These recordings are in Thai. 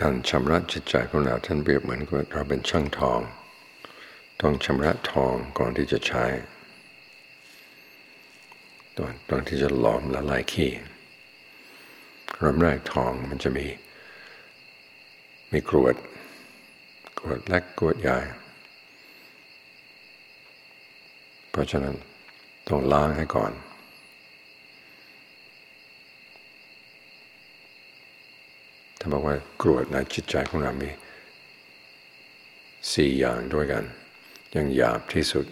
การชำระจิตใจของเราท่านเปรียบเหมือนกับเราเป็นช่างทองต้องชำระทองก่อนที่จะใช้ตอนที่จะหลอมละลายขี้เริ่มแรกทองมันจะมีกรวดเล็กกรวดใหญ่เพราะฉะนั้นต้องล้างให้ก่อนถ้าบอกว่ากรวดในจิตใจของเรามี4 อย่างด้วยกันอย่างหยาบที่สุด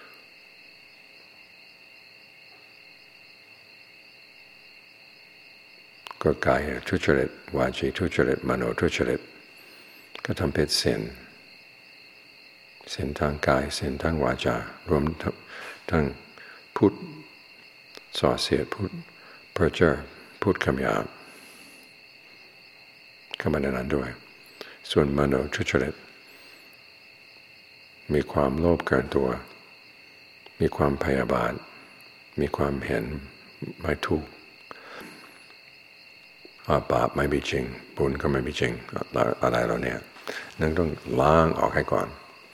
ก็กายทุจริตวาจีทุจริตมโนทุจริตก็ทำเป็นเส้นทางกายเส้นทางวาจารวมทั้งพูดส่อเสียดพูดเพ้อเจ้อพูดคำหยาบเข้ามาในนั้นด้วยส่วนมโนทุจริตมีความโลภเกินตัวมีความพยาบาทมีความเห็นไม่ถูกบาปไม่มีจริงบุญก็ไม่มีจริงอะไรเราเนี่ยนั่นต้องล้างออกให้ก่อน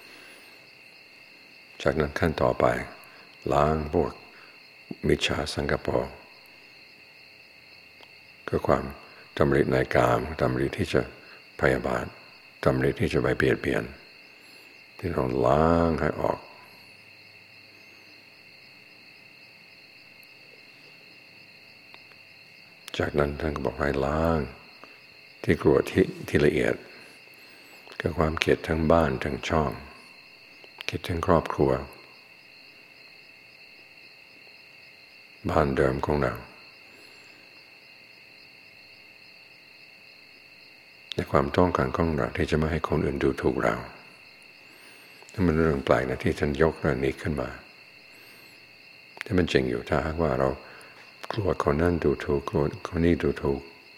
จากนั้นขั้นต่อไปล้างพวกมิจฉาสังกัปปะคือความดำริในกามดำริที่จะพยาบาทดำริที่จะไปเบียดเบียนที่ต้องล้างให้ออกจากนั้นท่านก็บอกให้ล้างที่กรวดที่ละเอียดคือความเกลียดทั้งบ้านทั้งช่องเกลียดทั้งครอบครัวบ้านเดิมของเราในความต้องการของเราที่จะไม่ให้คนอื่นดูถูกเรานั่นเป็นเรื่องแปลกนะที่ท่านยกเรื่องนี้ขึ้นมาที่มันจริงอยู่ถ้าหากว่าเรากลัวคนนั้นดูถูกกลัวคนนี้ดูถูก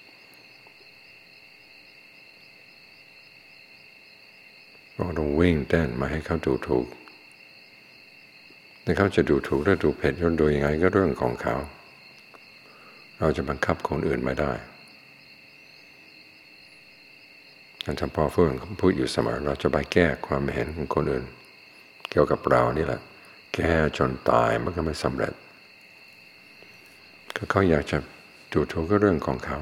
เราต้องวิ่งเต้นมาให้เขาดูถูกแต่เขาจะดูถูกหรือดูเผ็ดหรือดูยังไงก็เรื่องของเขาเราจะบังคับคนอื่นไม่ได้ท่านพ่อเฟื่องพูดอยู่เสมอเราจะไปแก้ความเห็นของคนอื่นเกี่ยวกับเรานี่แหละแก้จนตายมันก็ไม่สำเร็จก็เขาอยากจะดูถูกก็เรื่องของเขา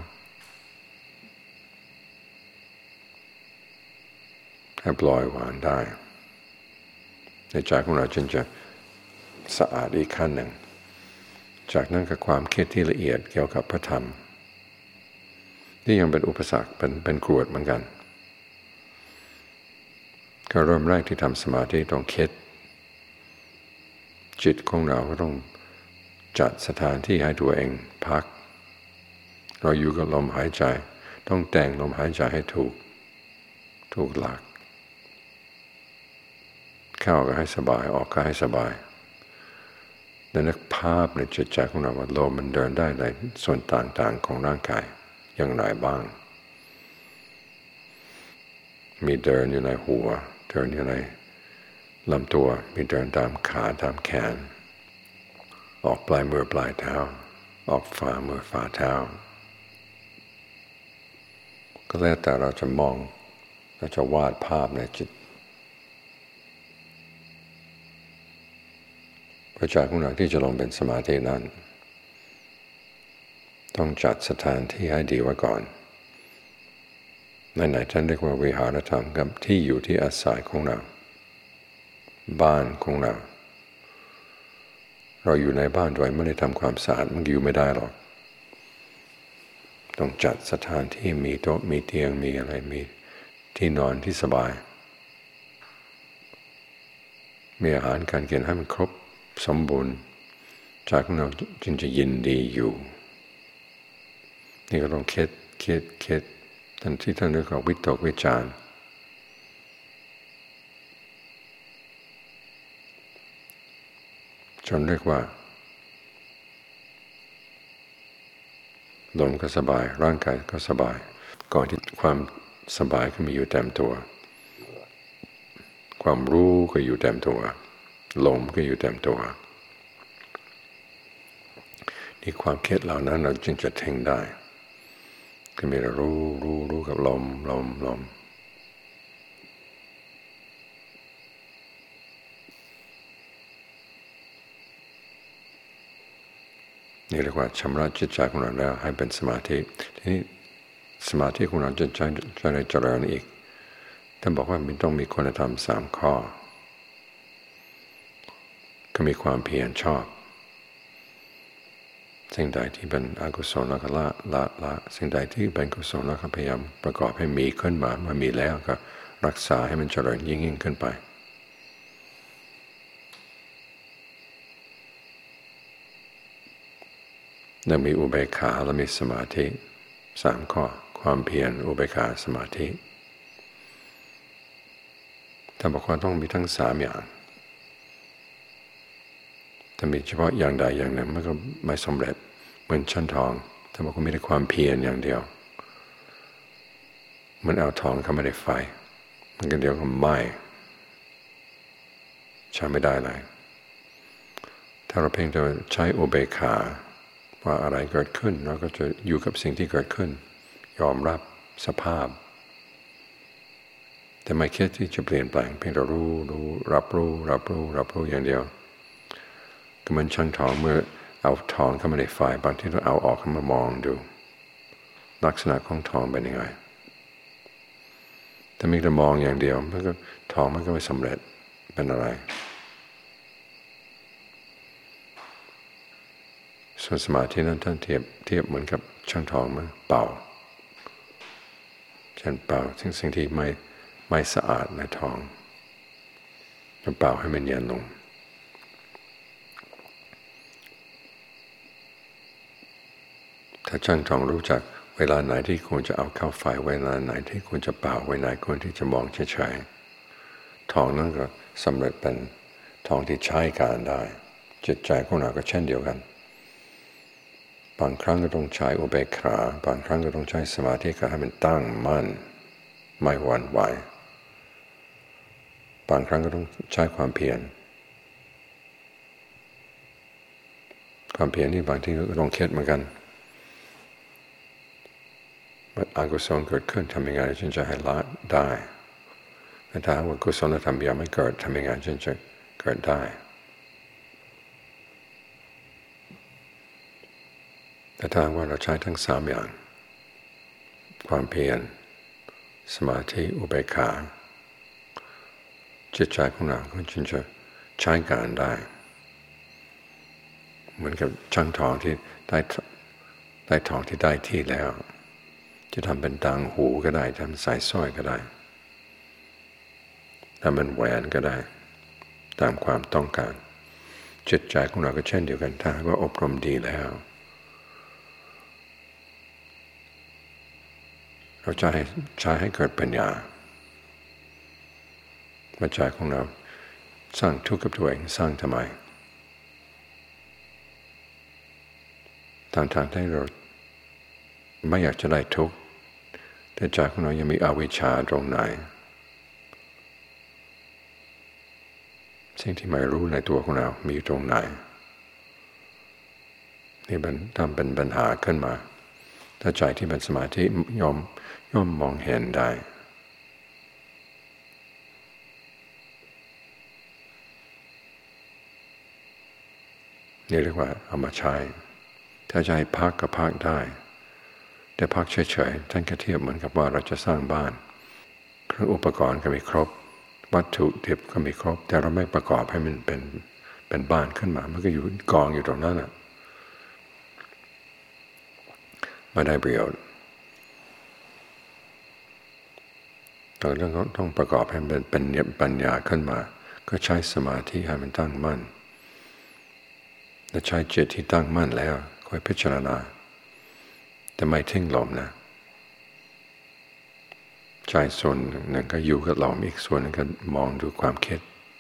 ให้ปล่อยวางได้ในใจของเราจึงจะสะอาดอีกขั้นหนึ่งจากนั้นกับความคิดที่ละเอียดเกี่ยวกับพระธรรมนี่ยังเป็นอุปสรรคเป็นกรวดเหมือนกันก็เริ่มแรกที่ทำสมาธิต้องคิดจิตของเราก็ต้องจัดสถานที่ให้ตัวเองพักเราอยู่กับลมหายใจต้องแต่งลมหายใจให้ถูกหลักเข้าก็ให้สบายออกก็ให้สบายและนึกภาพในจิตใจของเราว่าลมมันเดินได้ในส่วนต่างๆของร่างกายอย่างไรบ้างมีเดินอยู่ในหัวเดินอยู่ในลำตัวมีเดินตามขาตามแขนออกปลายมือปลายเท้าออกฝ่ามือฝ่าเท้าก็แล้วแต่เราจะมองเราจะวาดภาพในจิตพระใจของเราที่จะลงเป็นสมาธินั้นต้องจัดสถานที่ให้ดีไว้ก่อนไหนๆท่านเรียกว่าวิหารธรรมกับที่อยู่ที่อาศัยของเราบ้านของเราเราอยู่ในบ้านโดยไม่ได้ทำความสะอาดมันอยู่ไม่ได้หรอกต้องจัดสถานที่มีโต๊ะมีเตียงมีอะไรมีที่นอนที่สบายมีอาหารการกินให้มันครบสมบูรณ์จากเราจึงจะยินดีอยู่นี่ก็ต้องคิดท่านที่ท่านเรียกว่าวิตกวิจารจนเรียกว่าลมก็สบายร่างกายก็สบายก่อนที่ความสบายก็มีอยู่เต็มตัวความรู้ก็อยู่เต็มตัวลมก็อยู่เต็มตัวนี่ความคิดเหล่านั้นเราจึงจะทิ้งได้ ก็ก็มีแต่รู้กับลมนี่เรียกว่าชำระจิตใจของเราแล้วให้เป็นสมาธิทีนี้สมาธิของเราจะได้เจริญอีกท่านบอกว่ามันต้องมีคุณธรรม3 ข้อก็มีความเพียรชอบสิ่งใดที่เป็นอกุศลแล้วก็ละสิ่งใดที่เป็นกุศลแล้วก็พยายามประกอบให้มีขึ้นมาเมื่อมีแล้วก็รักษาให้มันเจริญยิ่งขึ้นไปและมีอุเบกขาและมีสมาธิ3 ข้อความเพียรอุเบกขาสมาธิท่านบอกว่าต้องมีทั้ง3 อย่างถ้ามีเฉพาะอย่างใดอย่างหนึ่งมันก็ไม่สำเร็จเหมือนชั้นทองท่านบอกว่ามีแต่ความเพียรอย่างเดียวมันเอาทองเข้ามาในไฟมันก็เดียวก็ไหม้ใช้ไม่ได้เลยถ้าเราเพียงแต่ใช้อุเบกขาว่าอะไรเกิดขึ้นเราก็จะอยู่กับสิ่งที่เกิดขึ้นยอมรับสภาพแต่ไม่คิดที่จะเปลี่ยนแปลงเพียงแต่รับรู้อย่างเดียวก็เหมือนช่างทองเมื่อเอาทองเข้ามาในไฟบางทีเราเอาออกมามองดูลักษณะของทองเป็นยังไงถ้ามีแต่มองอย่างเดียวมันก็ทองมันก็ไม่สำเร็จเป็นอะไรส่วนสมาธินั้นท่านเทียบเหมือนกับช่างทองมันเป่าเช่นเป่าสิ่งที่ไม่สะอาดในทองเป่าให้มันเย็นลงถ้าช่างทองรู้จักเวลาไหนที่ควรจะเอาเข้าไฟเวลาไหนที่ควรจะเป่าเวลาไหนควรที่จะมองเฉยๆทองนั้นก็สำเร็จเป็นทองที่ใช้การได้จิตใจของเราก็เช่นเดียวกันบางครั้งก็ต้องใช้อุเบกขาบางครั้งก็ต้องใช้สมาธิก็ให้มันตั้งมั่นไม่หวั่นไหวบางครั้งก็ต้องใช้ความเพียรนี่บางทีก็ต้องคิดเหมือนกันอกุศลเกิดขึ้นทำยังไงฉันจะให้ละได้แต่ถ้าว่ากุศลธรรมยังไม่เกิดทำยังไงฉันจะเกิดได้แต่ถ้าว่าเราใช้ทั้ง3 อย่างความเพียรสมาธิอุเบกขาจิตใจของเราก็จึงจะใช้การได้เหมือนกับช่างทองที่ได้ทองที่ได้ที่แล้วจะทำเป็นต่างหูก็ได้ทำสายสร้อยก็ได้ทำเป็นแหวนก็ได้ตามความต้องการจิตใจของเราก็เช่นเดียวกันถ้าว่าอบรมดีแล้วเราจะใช้ให้เกิดปัญญาปัจจัยของเราสร้างทุกข์กับตัวเองสร้างทำไมทางที่เราไม่อยากจะได้ทุกข์แต่ใจของเรายังมีอวิชชาตรงไหนสิ่งที่ไม่รู้ในตัวของเรามีตรงไหนนี่มันทำเป็นปัญหาขึ้นมาถ้าใจที่เป็นสมาธิย่อมมองเห็นได้นี่เรียกว่าเอามาใช้ถ้าจะให้พักก็พักได้แต่พักเฉยๆท่านก็เทียบเหมือนกับว่าเราจะสร้างบ้านเครื่องอุปกรณ์ก็มีครบวัตถุดิบก็มีครบแต่เราไม่ประกอบให้มันเป็นบ้านขึ้นมามันก็อยู่กองอยู่ตรงนั้นน่ะไม่ได้ประโยชน์เราต้องประกอบให้มันเป็นปัญญาขึ้นมาก็ใช้สมาธิให้มันตั้งมั่นและใช้จิตที่ตั้งมั่นแล้วค่อยพิจารณาแต่ไม่ทิ้งลมนะใจส่วนหนึ่งก็อยู่กับลมอีกส่วนหนึ่งก็มองดูความคิด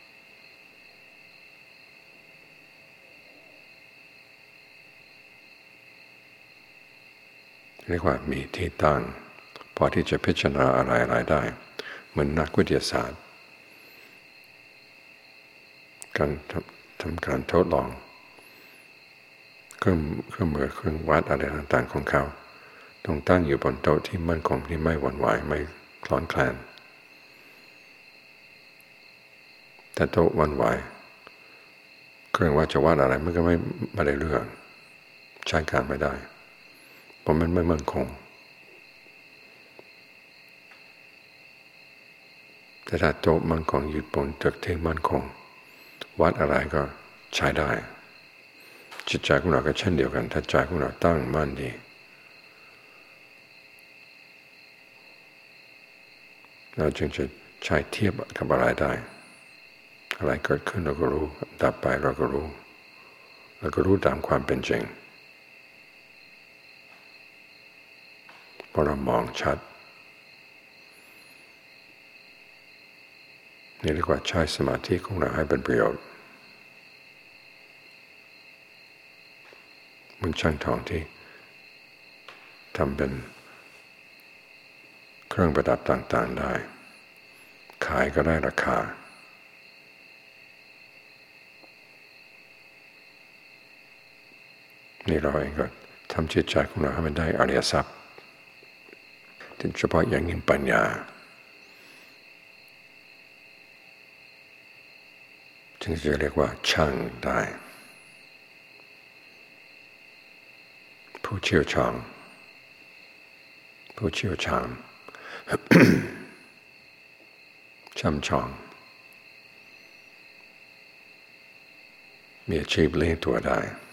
เรียกว่ามีที่ตั้งพอที่จะพิจารณาอะไรได้เหมือนนักวิทยาศาสตร์การทำการทดลองเครื่องมือเครื่องวัดอะไรต่างๆของเขาต้องตั้งอยู่บนโต๊ะที่มั่นคงที่ไม่หวั่นไหวไม่คลอนแคลนแต่โต๊ะหวั่นไหวเครื่องว่าจะวาดอะไรมันก็ไม่ได้เรื่องใช้การไม่ได้เพราะมันไม่มั่นคงแต่ถ้าโต๊ะมั่นคงอยู่บนตึกที่มั่นคงวัดอะไรก็ใช้ได้จิตใจของเราก็เช่นเดียวกันถ้าใจของเราตั้งมั่นดีเราจึงจะใช้เทียบกับอะไรได้อะไรเกิดขึ้นเราก็รู้ดับไปเราก็รู้แล้วก็รู้ตามความเป็นจริงพอเรามองชัดนี่เรียกว่าใช้สมาธิของเราให้เป็นประโยชน์เหมือนช่างทองที่ทำเป็นเครื่องประดับต่างๆได้ขายก็ได้ราคานี่เราเองก็ทำจิตใจของเราให้มันได้อริยทรัพย์เฉพาะอย่างยิ่งปัญญาจึงจะเรียกว่าช่างได้ผู้เชี่ยวชาญช่ำชองมีอาชีพเลี้ยงตัวได้